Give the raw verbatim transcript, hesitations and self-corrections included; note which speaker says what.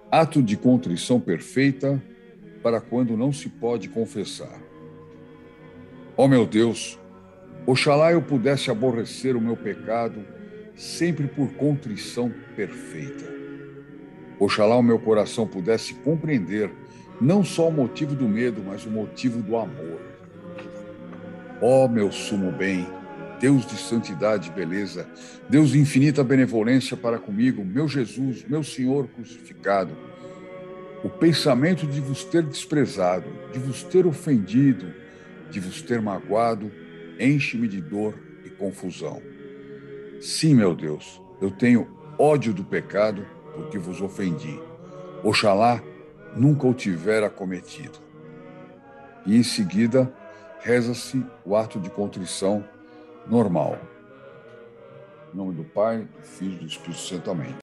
Speaker 1: Ato de contrição perfeita para quando não se pode confessar. Ó meu Deus, oxalá eu pudesse aborrecer o meu pecado sempre por contrição perfeita. Oxalá o meu coração pudesse compreender não só o motivo do medo, mas o motivo do amor. Ó meu sumo bem, Deus de santidade e beleza, Deus de infinita benevolência para comigo, meu Jesus, meu Senhor crucificado, o pensamento de vos ter desprezado, de vos ter ofendido, de vos ter magoado, enche-me de dor e confusão. Sim, meu Deus, eu tenho ódio do pecado porque vos ofendi. Oxalá nunca o tivera cometido. E em seguida, reza-se o ato de contrição normal. Em nome do Pai, do Filho e do Espírito Santo. Amém.